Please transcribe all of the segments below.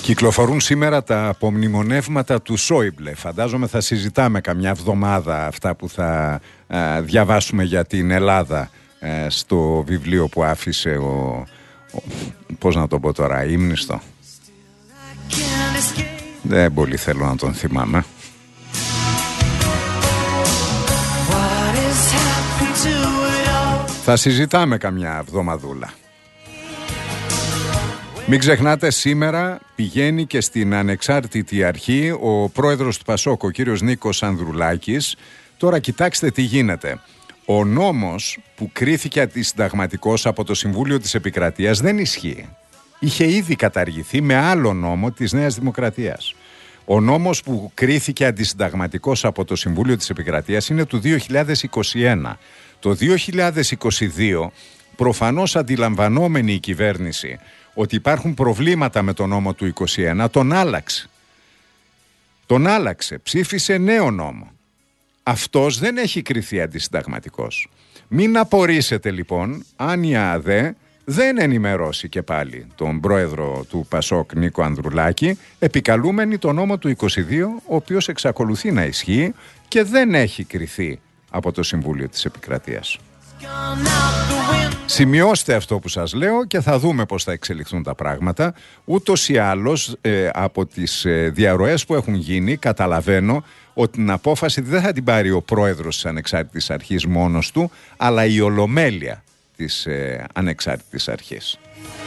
Κυκλοφορούν σήμερα τα απομνημονεύματα του Σόιμπλε. Φαντάζομαι θα συζητάμε καμιά εβδομάδα αυτά που θα διαβάσουμε για την Ελλάδα στο βιβλίο που άφησε πώς να το πω τώρα, ύμνηστο. Δεν πολύ θέλω να τον θυμάμαι. Θα συζητάμε καμιά εβδομαδούλα. Μην ξεχνάτε, σήμερα πηγαίνει και στην ανεξάρτητη αρχή ο πρόεδρος του Πασόκ, ο κύριος Νίκος Ανδρουλάκης. Τώρα κοιτάξτε τι γίνεται. Ο νόμος που κρίθηκε αντισυνταγματικός από το Συμβούλιο της Επικρατείας δεν ισχύει. Είχε ήδη καταργηθεί με άλλο νόμο της Νέας Δημοκρατίας. Ο νόμος που κρίθηκε αντισυνταγματικός από το Συμβούλιο της Επικρατείας είναι του 2021. Το 2022, προφανώς αντιλαμβανόμενη η κυβέρνηση ότι υπάρχουν προβλήματα με τον νόμο του 2021, τον άλλαξε, ψήφισε νέο νόμο. Αυτός δεν έχει κριθεί αντισυνταγματικός. Μην απορρίσετε λοιπόν αν η ΑΔΕ δεν ενημερώσει και πάλι τον πρόεδρο του Πασόκ Νίκο Ανδρουλάκη, επικαλούμενη τον νόμο του 22, ο οποίος εξακολουθεί να ισχύει και δεν έχει κριθεί από το Συμβούλιο της Επικρατείας. Σημειώστε αυτό που σας λέω και θα δούμε πώς θα εξελιχθούν τα πράγματα. Ούτως ή άλλως από τις διαρροές που έχουν γίνει καταλαβαίνω ότι την απόφαση δεν θα την πάρει ο πρόεδρος της Ανεξάρτητης Αρχής μόνος του, αλλά η Ολομέλεια της Ανεξάρτητης Αρχής.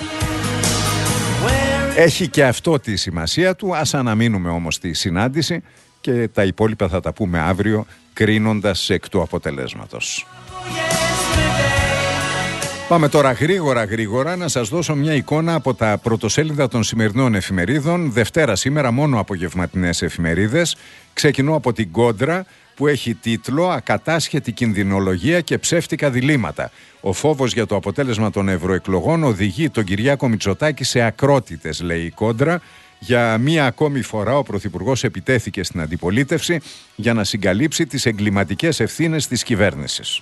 Έχει και αυτό τη σημασία του. Ας αναμείνουμε όμως τη συνάντηση και τα υπόλοιπα θα τα πούμε αύριο, κρίνοντας εκ του αποτελέσματος. Πάμε τώρα γρήγορα να σας δώσω μια εικόνα από τα πρωτοσέλιδα των σημερινών εφημερίδων. Δευτέρα σήμερα μόνο απογευματινές εφημερίδες. Ξεκινώ από την Κόντρα που έχει τίτλο «Ακατάσχετη κινδυνολογία και ψεύτικα διλήμματα». Ο φόβος για το αποτέλεσμα των ευρωεκλογών οδηγεί τον Κυριάκο Μητσοτάκη σε ακρότητες, λέει η Κόντρα. Για μία ακόμη φορά ο Πρωθυπουργός επιτέθηκε στην αντιπολίτευση για να συγκαλύψει τις εγκληματικές ευθύνες της κυβέρνησης.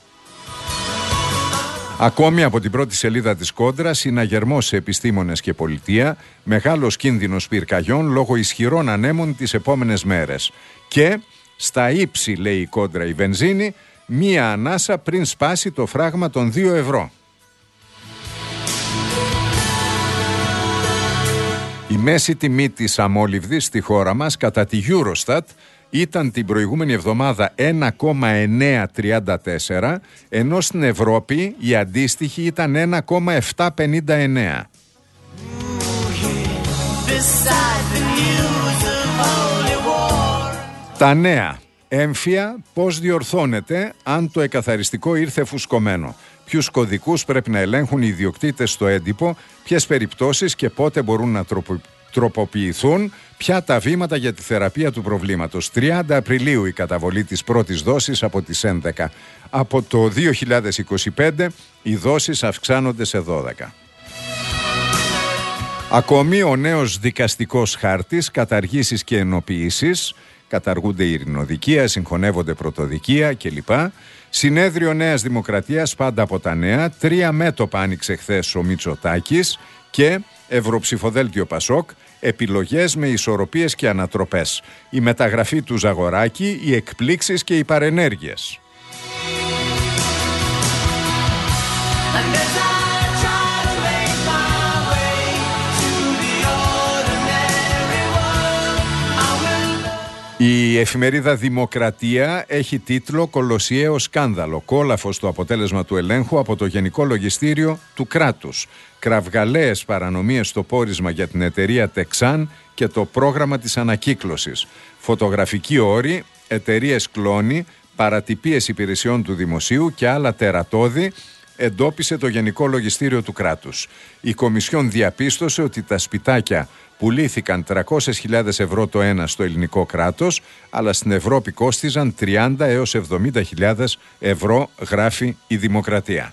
Ακόμη από την πρώτη σελίδα της Κόντρα, συναγερμός σε επιστήμονες και πολιτεία, μεγάλος κίνδυνος πυρκαγιών λόγω ισχυρών ανέμων τις επόμενες μέρες. Και στα ύψη, λέει η Κόντρα, η βενζίνη, μία ανάσα πριν σπάσει το φράγμα των 2 ευρώ. Η μέση τιμή της αμόλυβδης στη χώρα μας κατά τη Eurostat ήταν την προηγούμενη εβδομάδα 1,934, ενώ στην Ευρώπη η αντίστοιχη ήταν 1,759. Τα νέα. Έμφυα, πώς διορθώνεται αν το εκαθαριστικό ήρθε φουσκωμένο. Ποιους κωδικούς πρέπει να ελέγχουν οι ιδιοκτήτες στο έντυπο, ποιες περιπτώσεις και πότε μπορούν να τροποποιηθούν, ποια τα βήματα για τη θεραπεία του προβλήματος. 30 Απριλίου η καταβολή της πρώτης δόσης από τις 11. Από το 2025 οι δόσεις αυξάνονται σε 12. Ακόμη ο νέος δικαστικός χάρτης, καταργήσεις και ενοποιήσεις. Καταργούνται η ειρηνοδικεία, συγχωνεύονται πρωτοδικεία κλπ. Συνέδριο Νέας Δημοκρατίας, πάντα από τα νέα. 3 μέτωπα άνοιξε χθες ο Μητσοτάκης και Ευρωψηφοδέλτιο Πασόκ. Επιλογές με ισορροπίες και ανατροπές. Η μεταγραφή του Ζαγοράκη, οι εκπλήξεις και οι παρενέργειες. Η εφημερίδα Δημοκρατία έχει τίτλο «Κολοσιαίο σκάνδαλο. Κόλαφος το αποτέλεσμα του ελέγχου από το Γενικό Λογιστήριο του κράτους. Κραυγαλαίες παρανομίες στο πόρισμα για την εταιρεία Τεξάν και το πρόγραμμα της ανακύκλωσης. Φωτογραφική όρη, εταιρείες κλόνη, παρατυπίες υπηρεσιών του δημοσίου και άλλα τερατώδη», εντόπισε το Γενικό Λογιστήριο του κράτους. Η Κομισιόν διαπίστωσε ότι τα σπιτάκια πουλήθηκαν 300.000 ευρώ το ένα στο ελληνικό κράτος, αλλά στην Ευρώπη κόστιζαν 30 έως 70.000 ευρώ, γράφει η Δημοκρατία.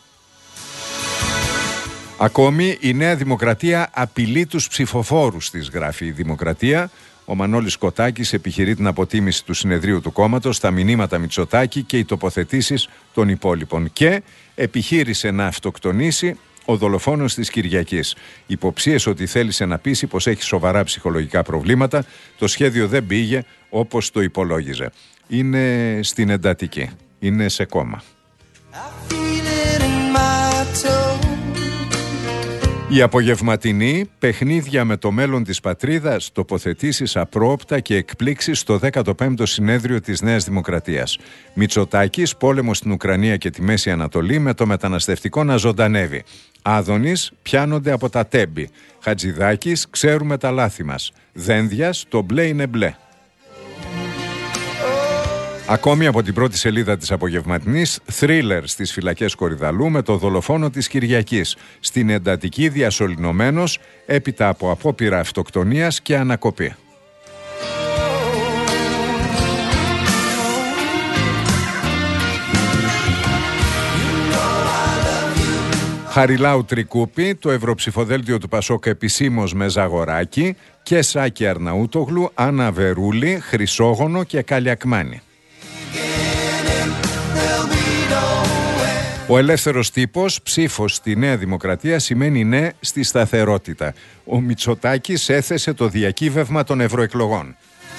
Ακόμη η Νέα Δημοκρατία απειλεί τους ψηφοφόρους της, γράφει η Δημοκρατία. Ο Μανώλης Κοτάκης επιχειρεί την αποτίμηση του συνεδρίου του κόμματος στα μηνύματα Μητσοτάκη και οι τοποθετήσεις των υπόλοιπων και επιχείρησε να αυτοκτονήσει ο δολοφόνος της Κυριακής. Υποψίες ότι θέλησε να πείσει πως έχει σοβαρά ψυχολογικά προβλήματα. Το σχέδιο δεν πήγε όπως το υπολόγιζε. Είναι στην εντατική. Είναι σε κόμμα. Η απογευματινή, παιχνίδια με το μέλλον της πατρίδας, τοποθετήσεις απρόοπτα και εκπλήξεις στο 15ο συνέδριο της Νέας Δημοκρατίας. Μητσοτάκης, πόλεμος στην Ουκρανία και τη Μέση Ανατολή με το μεταναστευτικό να ζωντανεύει. Άδωνης, πιάνονται από τα τέμπη. Χατζηδάκης, ξέρουμε τα λάθη μας. Δένδιας, το μπλε είναι μπλε. Ακόμη από την πρώτη σελίδα της απογευματινής, θρίλερ στις φυλακές Κορυδαλού με το δολοφόνο της Κυριακής. Στην εντατική διασωληνωμένος έπειτα από απόπειρα αυτοκτονίας και ανακοπή. Χαριλάου Τρικούπη, το ευρωψηφοδέλτιο του Πασόκ επισήμως με Ζαγοράκη και Σάκη Αρναούτογλου, Άννα Βερούλη, Χρυσόγονο και Καλιακμάνη. Ο ελεύθερος τύπος, ψήφος στη Νέα Δημοκρατία σημαίνει ναι στη σταθερότητα. Ο Μητσοτάκης έθεσε το διακύβευμα των ευρωεκλογών.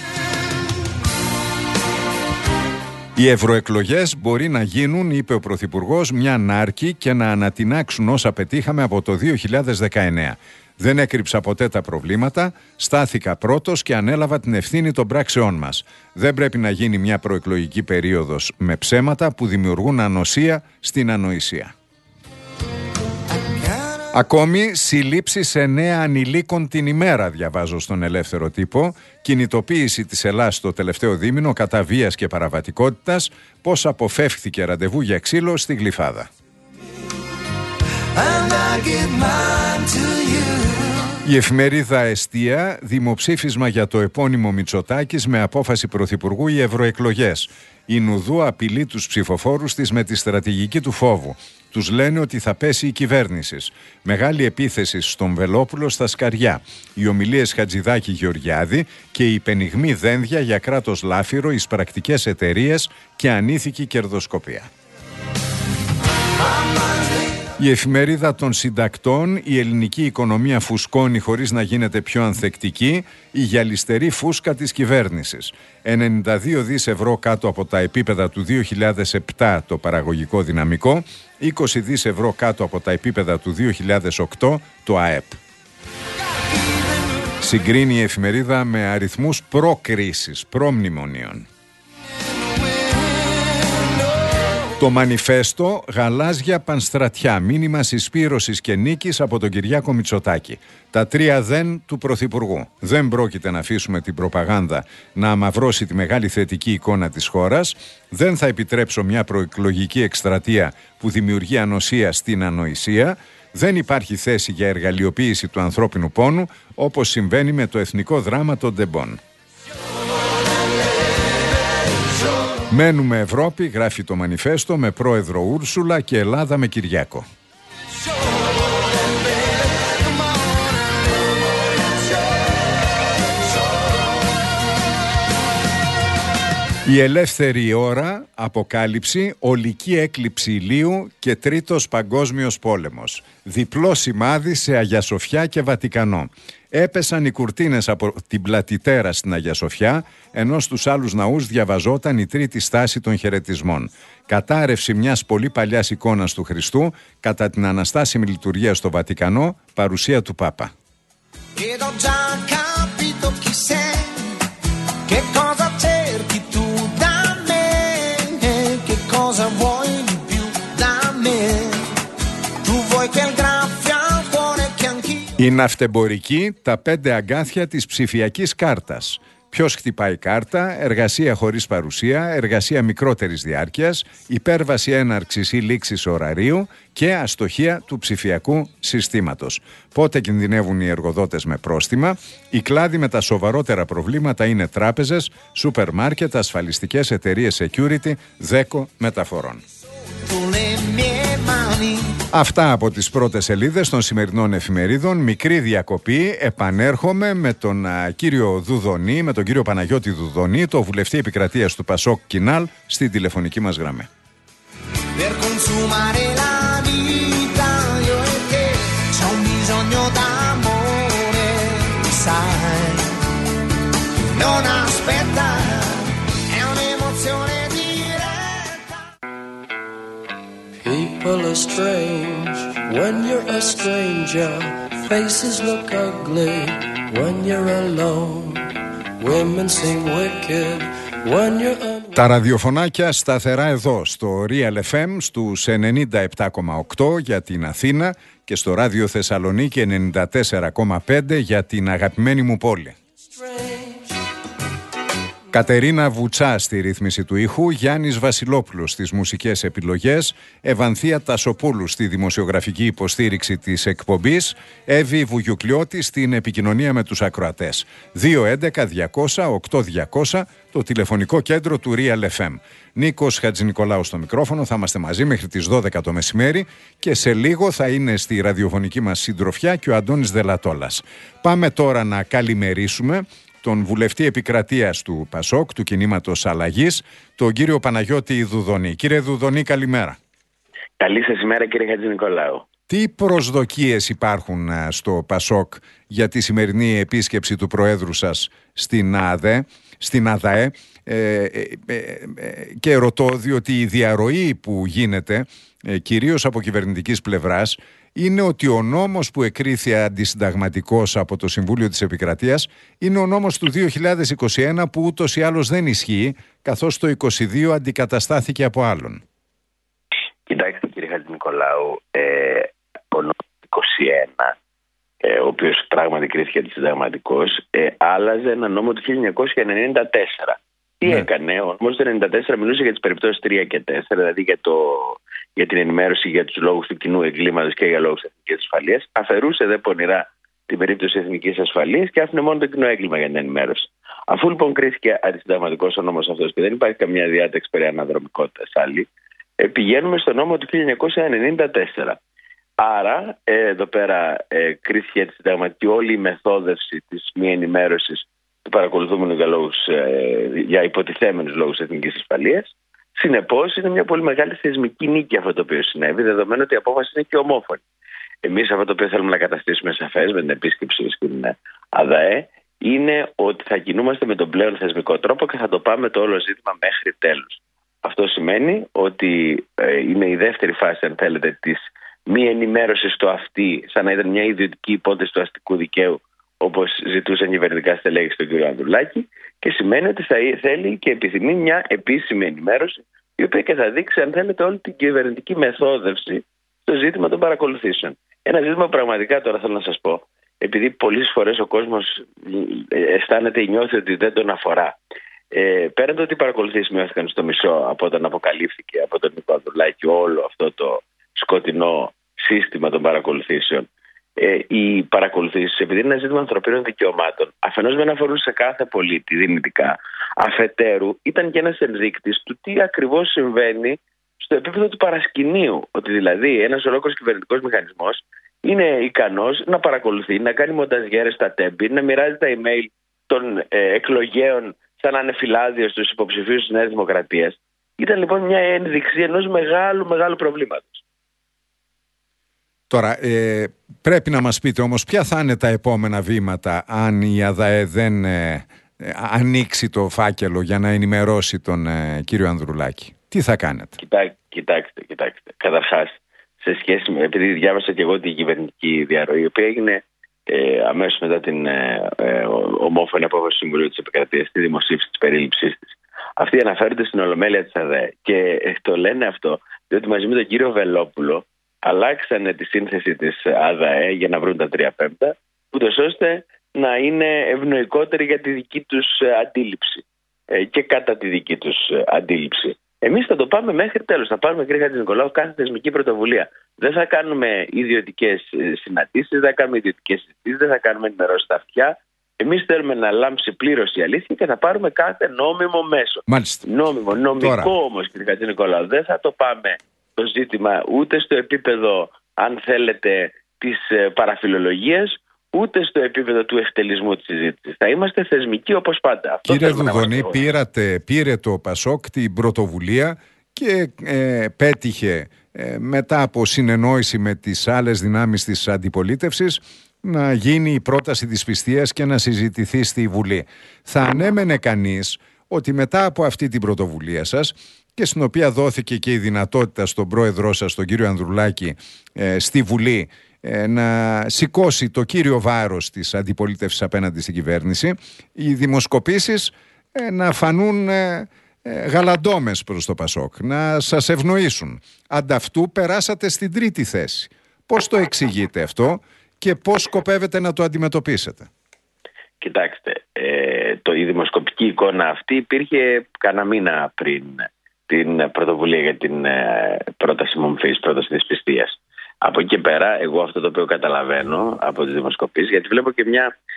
Οι ευρωεκλογές μπορεί να γίνουν, είπε ο Πρωθυπουργός, μια νάρκη και να ανατινάξουν όσα πετύχαμε από το 2019. Δεν έκρυψα ποτέ τα προβλήματα, στάθηκα πρώτος και ανέλαβα την ευθύνη των πράξεών μας. Δεν πρέπει να γίνει μια προεκλογική περίοδος με ψέματα που δημιουργούν ανοσία στην ανοησία. Ακόμη, συλλήψεις 9 ανηλίκων την ημέρα, διαβάζω στον ελεύθερο τύπο. Κινητοποίηση της Ελλάδας το τελευταίο δίμηνο κατά βίας και παραβατικότητας. Πώς αποφεύχθηκε ραντεβού για ξύλο στη Γλυφάδα. Η εφημερίδα Εστία, δημοψήφισμα για το επώνυμο Μητσοτάκης με απόφαση Πρωθυπουργού οι ευρωεκλογές. Η Νουδού απειλεί τους ψηφοφόρους της με τη στρατηγική του φόβου. Τους λένε ότι θα πέσει η κυβέρνηση. Μεγάλη επίθεση στον Βελόπουλο στα Σκαριά. Οι ομιλίες Χατζηδάκη Γεωργιάδη και η υπενιγμή δένδια για κράτος λάφυρο, εισπρακτικές εταιρείες και ανήθικη κερδοσκοπία. Η εφημερίδα των συντακτών, η ελληνική οικονομία φουσκώνει χωρίς να γίνεται πιο ανθεκτική, η γυαλιστερή φούσκα της κυβέρνησης. 92 δις ευρώ κάτω από τα επίπεδα του 2007 το παραγωγικό δυναμικό, 20 δις ευρώ κάτω από τα επίπεδα του 2008 το ΑΕΠ. Συγκρίνει η εφημερίδα με αριθμούς προ-κρίσης, προ-μνημονίων. Το μανιφέστο, γαλάζια πανστρατιά, μήνυμα συσπήρωσης και νίκης από τον Κυριάκο Μητσοτάκη. Τα 3 δεν του Πρωθυπουργού. Δεν πρόκειται να αφήσουμε την προπαγάνδα να αμαυρώσει τη μεγάλη θετική εικόνα της χώρας. Δεν θα επιτρέψω μια προεκλογική εκστρατεία που δημιουργεί ανοσία στην ανοησία. Δεν υπάρχει θέση για εργαλειοποίηση του ανθρώπινου πόνου, όπως συμβαίνει με το εθνικό δράμα των Ντεμπών. Μένουμε Ευρώπη, γράφει το μανιφέστο, με πρόεδρο Ούρσουλα και Ελλάδα με Κυριάκο. Η ελεύθερη ώρα, αποκάλυψη, ολική έκλειψη ηλίου και τρίτος παγκόσμιος πόλεμος. Διπλό σημάδι σε Αγία Σοφιά και Βατικανό. Έπεσαν οι κουρτίνες από την Πλατητέρα στην Αγία Σοφιά, ενώ στους άλλους ναούς διαβαζόταν η τρίτη στάση των χαιρετισμών. Κατάρρευση μιας πολύ παλιάς εικόνας του Χριστού κατά την αναστάσιμη λειτουργία στο Βατικανό, παρουσία του Πάπα. Η ναυτεμπορική, τα 5 αγκάθια της ψηφιακής κάρτας. Ποιος χτυπάει κάρτα, εργασία χωρίς παρουσία, εργασία μικρότερης διάρκειας, υπέρβαση έναρξης ή λήξης ωραρίου και αστοχία του ψηφιακού συστήματος. Πότε κινδυνεύουν οι εργοδότες με πρόστιμα? Οι κλάδοι με τα σοβαρότερα προβλήματα είναι τράπεζες, σούπερ μάρκετ, ασφαλιστικές εταιρείες security, δέκο μεταφορών. Αυτά από τις πρώτες σελίδες των σημερινών εφημερίδων. Μικρή διακοπή. Επανέρχομαι με τον κύριο Δουδονή, με τον κύριο Παναγιώτη Δουδονή, το βουλευτή επικρατείας του Πασόκ Κινάλ, στην τηλεφωνική μας γραμμή. strange when you're a stranger. Faces look ugly when you're alone. Women seem wicked when you're alone. Τα ραδιοφωνάκια σταθερά εδώ στο Real FM στους 97,8 για την Αθήνα και στο Ράδιο Θεσσαλονίκη 94,5 για την αγαπημένη μου πόλη. Κατερίνα Βουτσά στη ρύθμιση του ήχου, Γιάννης Βασιλόπουλος στις μουσικές επιλογές, Ευανθία Τασοπούλου στη δημοσιογραφική υποστήριξη της εκπομπής, Εύη Βουγιουκλιώτη στην επικοινωνία με τους ακροατές. 211-200-8200 το τηλεφωνικό κέντρο του Real FM. Νίκος Χατζηνικολάου στο μικρόφωνο, θα είμαστε μαζί μέχρι τις 12 το μεσημέρι και σε λίγο θα είναι στη ραδιοφωνική μας συντροφιά και ο Αντώνης Δελατόλας. Πάμε τώρα να καλημερίσουμε τον βουλευτή επικρατείας του ΠΑΣΟΚ, του κινήματος Αλλαγής, τον κύριο Παναγιώτη Δουδονή. Κύριε Δουδονή, καλημέρα. Καλή σας ημέρα, κύριε Χατζηνικολάου. Τι προσδοκίες υπάρχουν στο ΠΑΣΟΚ για τη σημερινή επίσκεψη του Προέδρου σας στην ΑΔΑΕ, και ρωτώ διότι η διαρροή που γίνεται κυρίως από κυβερνητικής πλευράς είναι ότι ο νόμος που εκρίθη αντισυνταγματικός από το Συμβούλιο της Επικρατείας είναι ο νόμος του 2021 που ούτως ή άλλως δεν ισχύει, καθώς το 2022 αντικαταστάθηκε από άλλον. Κοιτάξτε, κύριε Χατζηνικολάου, ο νόμος του 2021, ο οποίος πράγματι κρίθηκε αντισυνταγματικός, άλλαζε ένα νόμο του 1994. Τι έκανε? Ο νόμος του 1994 μιλούσε για τις περιπτώσεις 3 και 4, δηλαδή για την ενημέρωση για τους λόγους του κοινού εγκλήματος και για λόγους εθνικής ασφαλείας. Αφαιρούσε δε πονηρά την περίπτωση εθνικής ασφαλείας και άφηνε μόνο το κοινό έγκλημα για την ενημέρωση. Αφού λοιπόν κρίθηκε αντισυνταγματικός ο νόμος αυτός και δεν υπάρχει καμιά διάταξη περί αναδρομικότητας άλλη, πηγαίνουμε στο νόμο του 1994. Άρα, εδώ πέρα κρίθηκε αντισυνταγματική όλη η μεθόδευση της μη ενημέρωσης του παρακολουθούμενου για υποτιθέμενους λόγους εθνικής ασφαλείας. Συνεπώς, είναι μια πολύ μεγάλη θεσμική νίκη αυτό το οποίο συνέβη, δεδομένου ότι η απόφαση είναι και ομόφωνη. Εμείς αυτό το οποίο θέλουμε να καταστήσουμε σαφές με την επίσκεψη στην ΑΔΑΕ είναι ότι θα κινούμαστε με τον πλέον θεσμικό τρόπο και θα το πάμε το όλο ζήτημα μέχρι τέλους. Αυτό σημαίνει ότι είναι η δεύτερη φάση, αν θέλετε, της μη ενημέρωσης στο αυτή, σαν να ήταν μια ιδιωτική υπόθεση του αστικού δικαίου, όπως ζητούσαν κυβερνητικά στελέχη στον κύριο Ανδρουλάκη, και σημαίνει ότι θα θέλει και επιθυμεί μια επίσημη ενημέρωση, η οποία και θα δείξει, αν θέλετε, όλη την κυβερνητική μεθόδευση στο ζήτημα των παρακολουθήσεων. Ένα ζήτημα που πραγματικά τώρα θέλω να σας πω, επειδή πολλές φορές ο κόσμος αισθάνεται ή νιώθει ότι δεν τον αφορά. Πέραν το ότι οι παρακολουθήσεις μειώθηκαν στο μισό από όταν αποκαλύφθηκε από τον Νίκο Ανδρουλάκη όλο αυτό το σκοτεινό σύστημα των παρακολουθήσεων, οι παρακολουθήσεις, επειδή είναι ένα ζήτημα ανθρωπίνων δικαιωμάτων, αφενός δεν αφορούν σε κάθε πολίτη δυνητικά, αφετέρου ήταν και ένας ενδείκτης του τι ακριβώς συμβαίνει στο επίπεδο του παρασκηνίου. Ότι δηλαδή ένας ολόκληρος κυβερνητικός μηχανισμός είναι ικανός να παρακολουθεί, να κάνει μονταζιέρες στα τέμπη, να μοιράζει τα email των εκλογέων σαν να είναι φυλάδιο στους υποψηφίους της Νέας Δημοκρατίας. Ήταν λοιπόν μια ένδειξη ενός μεγάλου προβλήματος. Τώρα, πρέπει να μας πείτε όμως ποια θα είναι τα επόμενα βήματα αν η ΑΔΑΕ δεν ανοίξει το φάκελο για να ενημερώσει τον κύριο Ανδρουλάκη. Τι θα κάνετε? Κοιτάξτε. Καταρχάς, σε σχέση με, επειδή διάβασα και εγώ την κυβερνητική διαρροή, η οποία έγινε αμέσως μετά την ομόφωνη απόφαση του Συμβουλίου της Επικρατείας στη δημοσίευση της περίληψής της. Αυτή αναφέρεται στην Ολομέλεια της ΑΔΑΕ και το λένε αυτό διότι μαζί με τον κύριο Βελόπουλο αλλάξανε τη σύνθεση της ΑΔΑΕ για να βρουν τα 3/5, ούτως ώστε να είναι ευνοϊκότερη για τη δική τους αντίληψη και κατά τη δική τους αντίληψη. Εμείς θα το πάμε μέχρι τέλος. Θα πάρουμε, κύριε Χατζηνικολάου, κάθε θεσμική πρωτοβουλία. Δεν θα κάνουμε ιδιωτικές συναντήσεις, δεν θα κάνουμε ιδιωτικές συζητήσεις, δεν θα κάνουμε ενημερώσεις στα αυτιά. Εμείς θέλουμε να λάμψει πλήρως η αλήθεια και θα πάρουμε κάθε νόμιμο μέσο. Μάλιστα. Νομικό όμως, κύριε Χατζηνικολάου, δεν θα το πάμε το ζήτημα ούτε στο επίπεδο, αν θέλετε, της παραφιλολογίας, ούτε στο επίπεδο του εκτελισμού της συζήτησης. Θα είμαστε θεσμικοί όπως πάντα. Κύριε Δουδονή, πήρε το ΠΑΣΟΚ την πρωτοβουλία και πέτυχε μετά από συνεννόηση με τις άλλες δυνάμεις της αντιπολίτευσης να γίνει η πρόταση της πιστείας και να συζητηθεί στη Βουλή. Θα ανέμενε κανείς ότι μετά από αυτή την πρωτοβουλία σας και στην οποία δόθηκε και η δυνατότητα στον πρόεδρό σας, τον κύριο Ανδρουλάκη, στη Βουλή να σηκώσει το κύριο βάρος της αντιπολίτευσης απέναντι στην κυβέρνηση, οι δημοσκοπήσεις να φανούν γαλαντόμες προς το Πασόκ, να σας ευνοήσουν. Ανταυτού περάσατε στην 3η θέση. Πώς το εξηγείτε αυτό και πώς σκοπεύετε να το αντιμετωπίσετε? Κοιτάξτε, η δημοσκοπική εικόνα αυτή υπήρχε κανένα μήνα πριν την πρωτοβουλία για την πρόταση μομφής, πρόταση της πιστείας. Από εκεί και πέρα, εγώ αυτό το οποίο καταλαβαίνω από τις δημοσκοπήσεις, γιατί βλέπω και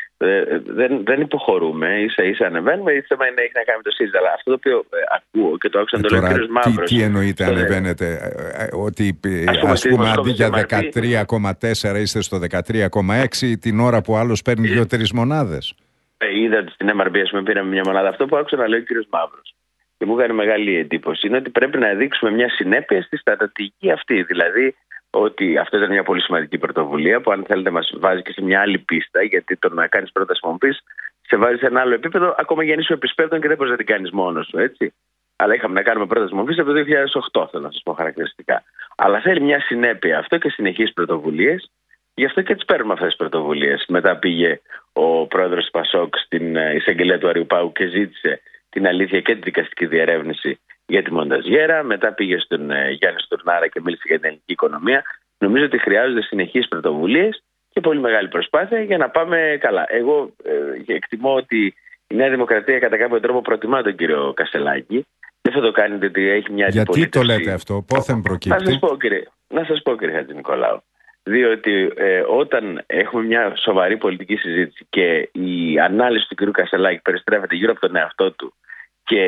δεν υποχωρούμε, ίσα-ίσα ανεβαίνουμε, ή θέμα έχει να κάνει με το ΣΥΡΙΖΑ. Αλλά αυτό το οποίο ακούω και το άκουσα να το λέει ο κ. Μαύρος. Τι εννοείται ανεβαίνετε, ότι ας πούμε αντί για 13,4 είστε στο 13,6 την ώρα που άλλος παίρνει 2-3 μονάδες? Είδα στην MRB, ας πούμε, πήραμε μια μονάδα. Αυτό που άκουσα να λέει ο κ. Μαύρος και μου έκανε μεγάλη εντύπωση είναι ότι πρέπει να δείξουμε μια συνέπεια στη στρατηγική αυτή. Δηλαδή, ότι αυτό ήταν μια πολύ σημαντική πρωτοβουλία που, αν θέλετε, μας βάζει και σε μια άλλη πίστα, γιατί το να κάνεις πρόταση μομφής σε βάζει σε ένα άλλο επίπεδο, ακόμα και αν είσαι επισπεύδων και δεν μπορείς να την κάνεις μόνος σου, έτσι. Αλλά είχαμε να κάνουμε πρόταση μομφής από το 2008, θέλω να σας πω χαρακτηριστικά. Αλλά θέλει μια συνέπεια αυτό και συνεχείς πρωτοβουλίες, γι' αυτό και τις παίρνουμε αυτές τις πρωτοβουλίες. Μετά πήγε ο πρόεδρος του Πασόκ στην εισαγγελία του Αριουπάγου και ζήτησε την αλήθεια και τη δικαστική διερεύνηση για τη Μονταζιέρα. Μετά πήγε στον Γιάννη Στουρνάρα και μίλησε για την ελληνική οικονομία. Νομίζω ότι χρειάζονται συνεχείς πρωτοβουλίες και πολύ μεγάλη προσπάθεια για να πάμε καλά. Εγώ εκτιμώ ότι η Νέα Δημοκρατία κατά κάποιο τρόπο προτιμά τον κύριο Κασσελάκη. Δεν θα το κάνετε ότι έχει μια αντιπολίτευση. Γιατί το λέτε αυτό, πόθεν προκύπτει? Να σας πω, κύριε Χατζηνικολάου. Διότι όταν έχουμε μια σοβαρή πολιτική συζήτηση και η ανάλυση του κύριου Κασσελάκη περιστρέφεται γύρω από τον εαυτό του και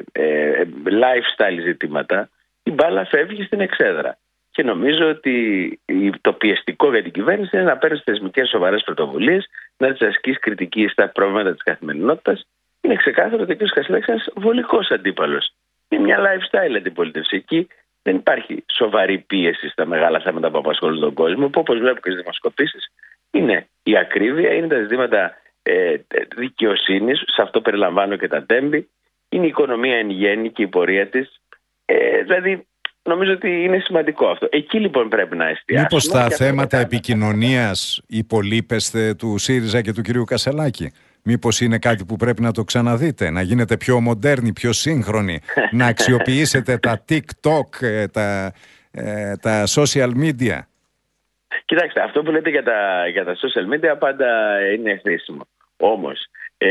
lifestyle ζητήματα, η μπάλα φεύγει στην εξέδρα. Και νομίζω ότι το πιεστικό για την κυβέρνηση είναι να παίρνει θεσμικές σοβαρές πρωτοβουλίες, να τις ασκείς κριτική στα προβλήματα της καθημερινότητας. Είναι ξεκάθαρο ότι ο κ. Κασσελάκης είναι ένας βολικός αντίπαλος. Είναι μια lifestyle αντιπολίτευση. Εκεί δεν υπάρχει σοβαρή πίεση στα μεγάλα θέματα που απασχολούν τον κόσμο, που, όπως βλέπω και στις δημοσκοπήσεις, είναι η ακρίβεια, είναι τα ζητήματα δικαιοσύνης, σε αυτό περιλαμβάνω και τα τέμπη, είναι η οικονομία εν γέννη και η πορεία της. Δηλαδή, νομίζω ότι είναι σημαντικό αυτό. Εκεί λοιπόν πρέπει να εστιάσουμε. Μήπως τα θέματα επικοινωνίας υπολείπεστε του ΣΥΡΙΖΑ και του κυρίου Κασσελάκη? Μήπως είναι κάτι που πρέπει να το ξαναδείτε, να γίνετε πιο μοντέρνοι, πιο σύγχρονοι, να αξιοποιήσετε τα TikTok, τα social media? Κοιτάξτε, αυτό που λέτε για τα social media πάντα είναι χρήσιμο. Όμως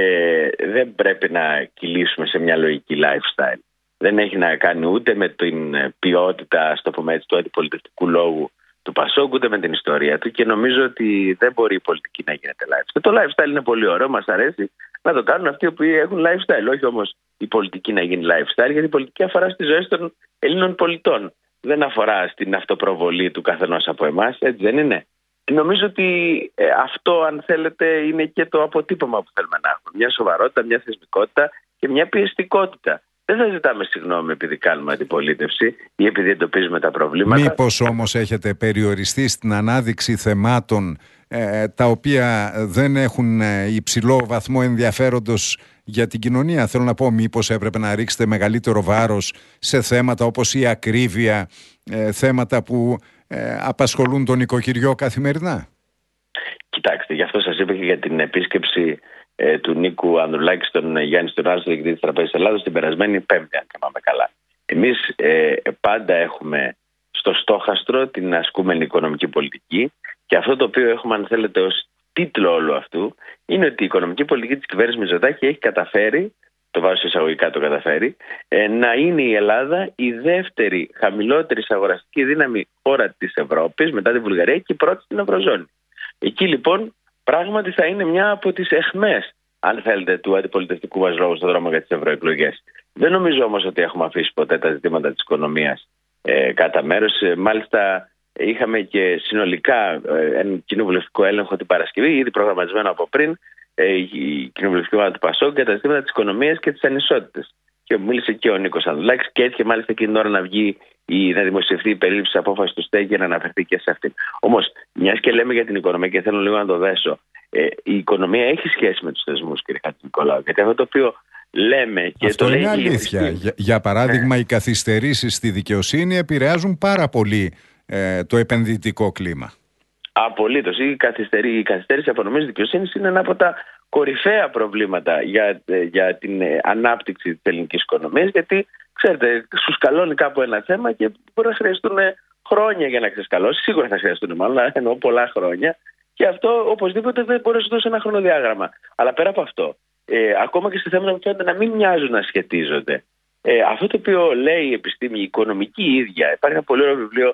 δεν πρέπει να κυλήσουμε σε μια λογική lifestyle. Δεν έχει να κάνει ούτε με την ποιότητα, ας το πούμε έτσι, του αντιπολιτευτικού λόγου του Πασόκ, ούτε με την ιστορία του, και νομίζω ότι δεν μπορεί η πολιτική να γίνεται lifestyle. Το lifestyle είναι πολύ ωραίο, μας αρέσει να το κάνουν αυτοί που έχουν lifestyle, όχι όμως η πολιτική να γίνει lifestyle, γιατί η πολιτική αφορά στις ζωές των Ελλήνων πολιτών. Δεν αφορά στην αυτοπροβολή του καθενός από εμάς, έτσι δεν είναι? Νομίζω ότι αυτό, αν θέλετε, είναι και το αποτύπωμα που θέλουμε να έχουμε. Μια σοβαρότητα, μια θεσμικότητα και μια πιεστικότητα. Δεν θα ζητάμε συγγνώμη επειδή κάνουμε αντιπολίτευση ή επειδή εντοπίζουμε τα προβλήματα. Μήπως όμως έχετε περιοριστεί στην ανάδειξη θεμάτων τα οποία δεν έχουν υψηλό βαθμό ενδιαφέροντος για την κοινωνία? Θέλω να πω, μήπως έπρεπε να ρίξετε μεγαλύτερο βάρος σε θέματα όπως η ακρίβεια, θέματα που απασχολούν τον οικοκυριό καθημερινά? Κοιτάξτε, γι' αυτό σας είπα και για την επίσκεψη του Νίκου Ανδρουλάκη στον Γιάννη Στουρνάρα, στο διοικητή της Τραπέζης Ελλάδος, την περασμένη Πέμπτη, αν θυμάμαι καλά. Εμείς πάντα έχουμε στο στόχαστρο την ασκούμενη οικονομική πολιτική, και αυτό το οποίο έχουμε, αν θέλετε, ως τίτλο όλου αυτού είναι ότι η οικονομική πολιτική της κυβέρνησης Μητσοτάκη έχει καταφέρει, το βάζω εισαγωγικά, το καταφέρει, να είναι η Ελλάδα η δεύτερη χαμηλότερη αγοραστική δύναμη χώρα της Ευρώπης μετά τη Βουλγαρία και η πρώτη στην Ευρωζώνη. Εκεί λοιπόν πράγματι θα είναι μια από τις αιχμές, αν θέλετε, του αντιπολιτευτικού μας λόγου στον δρόμο για τις ευρωεκλογές. Δεν νομίζω όμως ότι έχουμε αφήσει ποτέ τα ζητήματα της οικονομίας κατά μέρος. Μάλιστα, είχαμε και συνολικά ένα κοινοβουλευτικό έλεγχο την Παρασκευή, ήδη προγραμματισμένο από πριν, η κοινοβουλευτική ομάδα του Πασόκ, για τα ζητήματα της οικονομίας και της ανισότητας. Και μίλησε και ο Νίκος Ανδρουλάκης, και έτυχε μάλιστα εκείνη την ώρα να βγει να δημοσιευτεί η περίληψη της απόφασης του ΣΤΕ για να αναφερθεί και σε αυτήν. Όμως, μιας και λέμε για την οικονομία και θέλω λίγο να το δέσω, η οικονομία έχει σχέση με τους θεσμούς, κύριε Χατζηνικολάου. Γιατί αυτό το οποίο λέμε. Και αυτό το είναι αλήθεια. Για παράδειγμα, οι καθυστερήσεις στη δικαιοσύνη επηρεάζουν πάρα πολύ το επενδυτικό κλίμα. Απολύτως. Η καθυστέρηση απονομής δικαιοσύνης είναι ένα από τα κορυφαία προβλήματα για την ανάπτυξη της ελληνικής οικονομίας, γιατί ξέρετε, σου σκαλώνει κάπου ένα θέμα και μπορεί να χρειαστούν χρόνια για να ξεσκαλώσει. Σίγουρα θα χρειαστούν, μάλλον, εννοώ πολλά χρόνια. Και αυτό οπωσδήποτε δεν μπορεί να σου δώσει ένα χρονοδιάγραμμα. Αλλά πέρα από αυτό, ακόμα και σε θέματα που φαίνεται να μην μοιάζουν να σχετίζονται, αυτό το οποίο λέει η επιστήμη, η οικονομική ίδια, υπάρχει ένα πολύ ωραίο βιβλίο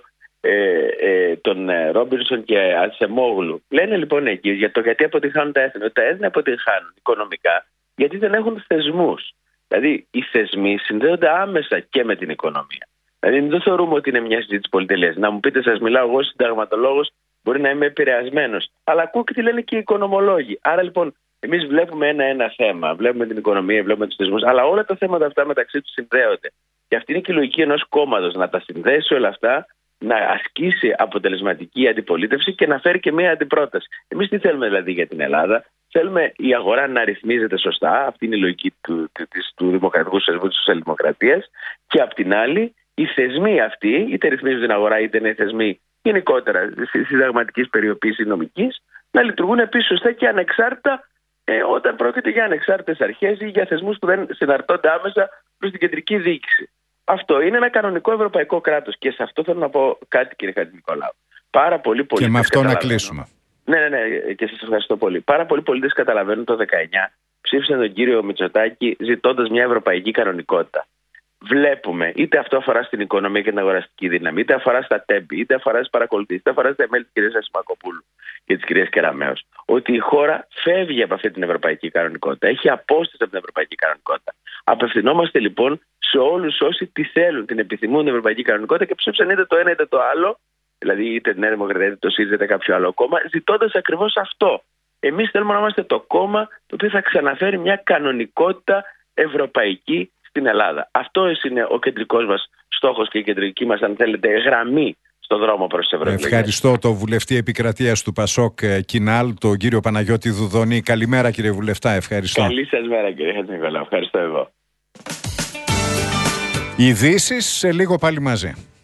των Ρόμπινσον και Ατσεμόγλου. Λένε λοιπόν εκεί για το γιατί αποτυγχάνουν τα έθνη. Ότι τα έθνη αποτυγχάνουν οικονομικά γιατί δεν έχουν θεσμούς. Δηλαδή οι θεσμοί συνδέονται άμεσα και με την οικονομία. Δηλαδή δεν θεωρούμε ότι είναι μια συζήτηση πολυτελείας. Να μου πείτε, σας μιλάω εγώ συνταγματολόγος, μπορεί να είμαι επηρεασμένος. Αλλά ακούω και τι λένε και οι οικονομολόγοι. Άρα λοιπόν εμείς βλέπουμε ένα θέμα. Βλέπουμε την οικονομία, βλέπουμε τους θεσμούς. Αλλά όλα τα θέματα αυτά μεταξύ τους συνδέονται. Και αυτή είναι και η λογική ενός κόμματος. Να τα συνδέσει όλα αυτά, να ασκήσει αποτελεσματική αντιπολίτευση και να φέρει και μια αντιπρόταση. Εμείς τι θέλουμε δηλαδή για την Ελλάδα? Θέλουμε η αγορά να ρυθμίζεται σωστά. Αυτή είναι η λογική του δημοκρατικού θεσμού της σοσιαλδημοκρατίας. Και απ' την άλλη, οι θεσμοί αυτοί, είτε ρυθμίζουν την αγορά, είτε είναι θεσμοί γενικότερα συνταγματικής περιοποίησης νομικής, να λειτουργούν επίσης σωστά και ανεξάρτητα όταν πρόκειται για ανεξάρτητες αρχές ή για θεσμούς που δεν συναρτώνται άμεσα προς την κεντρική διοίκηση. Αυτό είναι ένα κανονικό ευρωπαϊκό κράτος και σε αυτό θέλω να πω κάτι, κύριε Χατζηνικολάου. Πάρα πολλοί πολίτες. Και με αυτό να κλείσουμε. Ναι, και σας ευχαριστώ πολύ. Πάρα πολλοί πολίτες καταλαβαίνουν το 19, ψήφισαν τον κύριο Μητσοτάκη ζητώντας μια ευρωπαϊκή κανονικότητα. Βλέπουμε, είτε αυτό αφορά στην οικονομία και την αγοραστική δύναμη, είτε αφορά στα τέμπη, είτε αφορά στις παρακολουθήσεις, είτε αφορά στα email της κυρίας Ασημακοπούλου και της κυρίας Κεραμέως, ότι η χώρα φεύγει από αυτή την ευρωπαϊκή κανονικότητα, έχει απόσταση από την ευρωπαϊκή κανονικότητα. Απευθυνόμαστε λοιπόν σε όλους όσοι τη θέλουν, την επιθυμούν την ευρωπαϊκή κανονικότητα και ψήφισαν είτε το ένα είτε το άλλο, δηλαδή είτε την Νέα Δημοκρατία είτε το ΣΥΡΙΖΑ είτε κάποιο άλλο κόμμα, ζητώντας ακριβώς αυτό. Εμείς θέλουμε να είμαστε το κόμμα το οποίο θα ξαναφέρει μια κανονικότητα ευρωπαϊκή στην Ελλάδα. Αυτό είναι ο κεντρικός μας στόχος και η κεντρική μας, αν θέλετε, γραμμή στον δρόμο προς τις ευρωεκλογές. Ευχαριστώ το βουλευτή επικρατείας του Πασόκ Κινάλ, τον κύριο Παναγιώτη Δουδονή. Καλημέρα, κύριε βουλευτά, ευχαριστώ. Καλή σας μέρα, κύριε Χατζηνικολάου. Ευχαριστώ εγώ. Ειδήσεις σε λίγο πάλι μαζί.